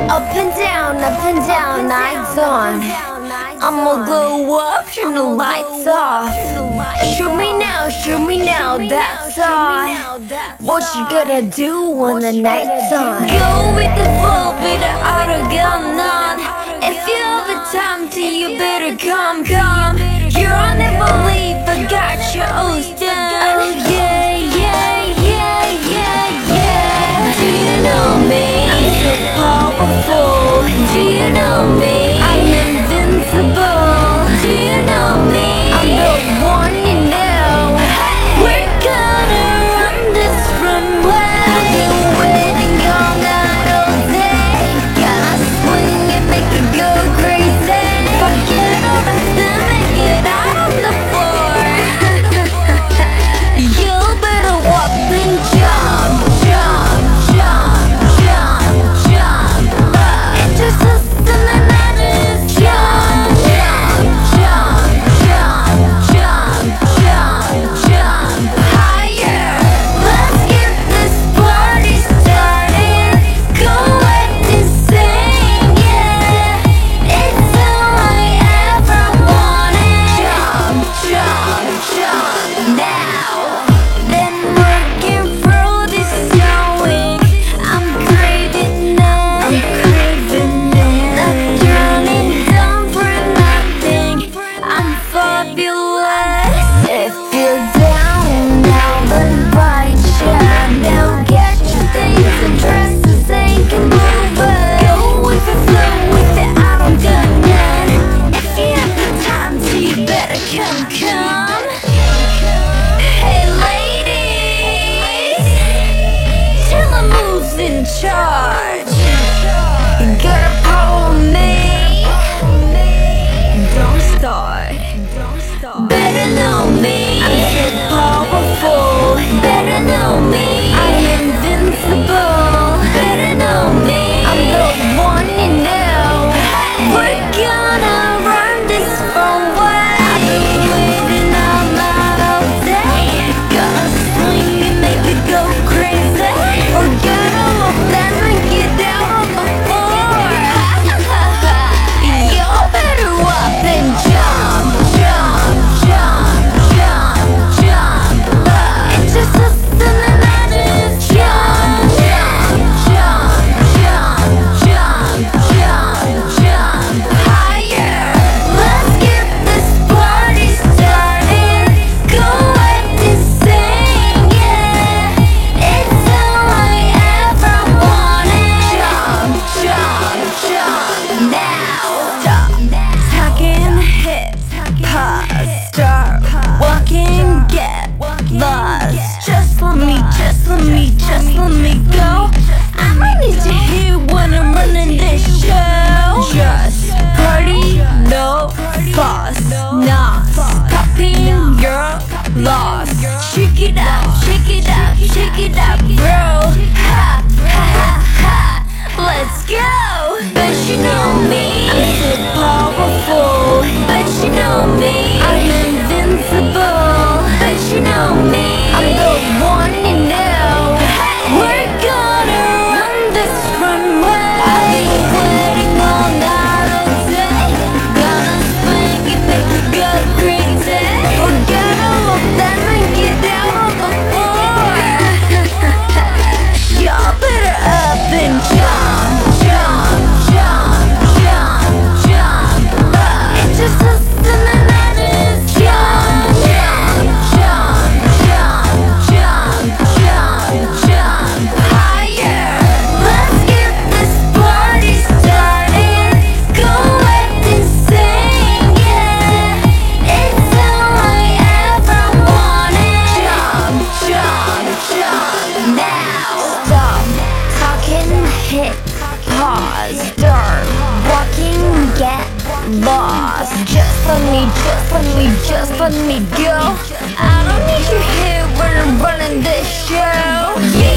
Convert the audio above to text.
up and down, lights on. I'ma go up, turn the lights off. Show me now, that's all. What you gonna do when the night's on? Go with the flow, be the auto gun on. If you have the time to, you better come. You'll never leave, I got your O's done. Oh yeah. Do you know me? I'm so powerful. Do you know me? I'm invincible. Do you know me? I'm the one you know. We're gonna run this runway. I've been waiting all night, all day. Gotta swing and make it go crazy. Forget all the time and get out on the floor. You better walk and jump. It's just us and the night is jump. Higher. Let's get this party started. Go and sing, yeah. It's all I ever wanted. Jump. Now. Been working through this young week. I'm craving it. Not turning down for nothing. I'm fabulous. If you're down, I'll invite ya. Now get your things and dresses and get moving. Go with the flow, with the auto gun. If you have the time to, you better come. Hey ladies, tell them who's in charge. Gotta follow me. Don't start. Better know me. I'm so powerful. Better know me. I'm invincible. Better know me. I'm the one you know. We're gonna run this runway. I've been waiting all night, all day. Gonna swing and make it go crazy. Forget all of that and get down on the floor. You better up and jump. It's just us and the night is jump. Higher. Let's get this party started. Go and sing, yeah. It's all I ever wanted. Now. Stop. Talking, hit, pause, start walking, get lost. Just let me go. I don't need to hear when I'm running this show. Just party, no fuss, not stopping, you're lost. Shake it up, bro. Ha, ha, ha, ha. Let's go. Bet you know me. I'm so powerful. Bet you know me. I'm invincible. Bet you know me. I'm the one you know. We're gonna run this runway. I've been waiting all night, all day. Gonna swing and make it go crazy. Forget all of that and get down on the floor. Y'all better up and jump. It's just us and the night is jump. Higher. Let's get this party started. Go and sing, yeah. It's all I ever wanted. Now. Stop talking, hit pause, start walking, get lost. Just let me go. I don't need you here when I'm running this show.